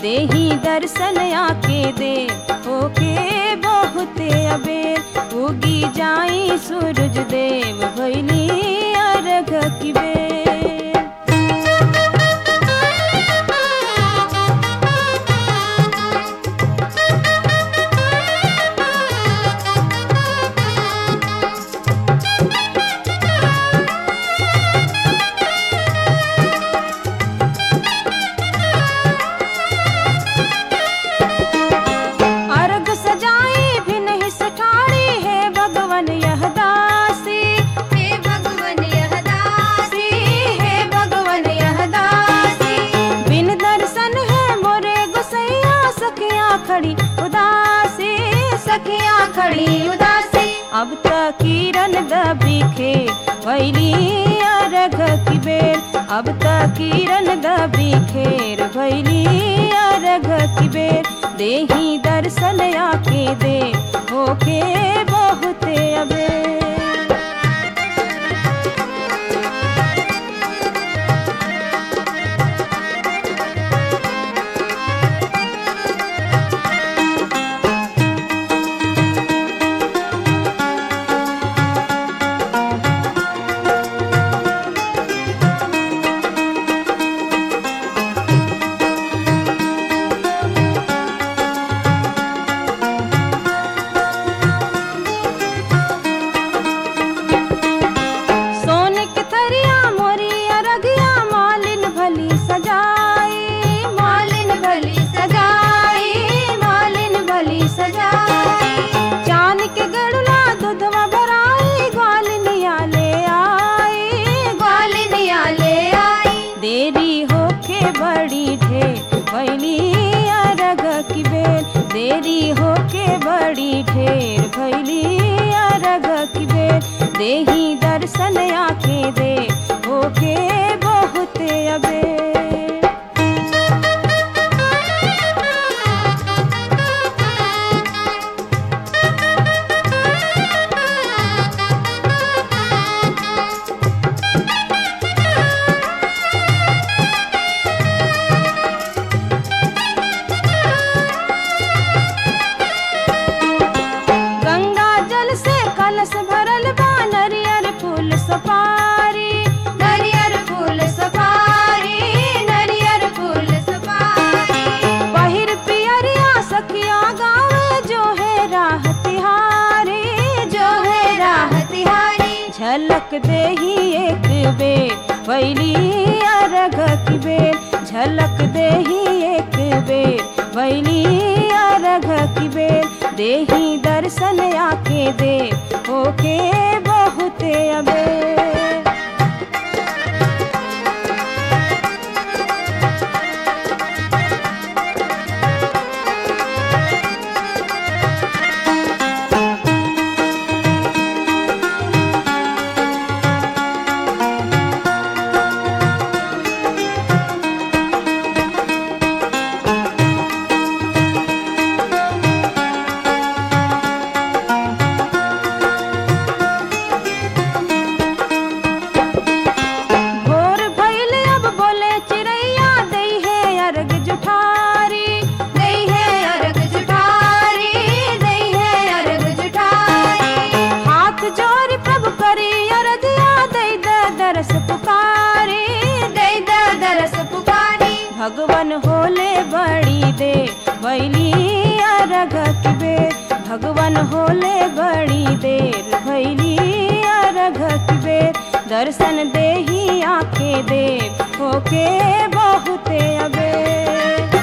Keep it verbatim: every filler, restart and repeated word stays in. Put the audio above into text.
देही दर्शन आके दे होके बहुते अबेर उगी जाई सूरज देव भैली अर्घ की बेर। खड़ी उदासी सखियां खड़ी उदासी अब तक किरण दबिखे भैली अर्घ की बेर। अब तक किरण दबिखेर भैली अर्घ की बेर देही दर्शन आके दे होके बहुते अबेर। देरी होके बड़ी ढेर भैली अर्घ की बेर देही दर्शन आके दे होके बहुते अबेर। झलक देही एक बेर भैली अर्घ की बेर झलक देही एक बेर भैली अर्घ की बेर देही दर्शन आके दे होके बहुते अबेर। भगवन होले बड़ी दे भैली अर्घ की बेर भगवन होले बड़ी देर भैली अर्घ की बेर दर्शन देही आके दे होके बहुते अबेर।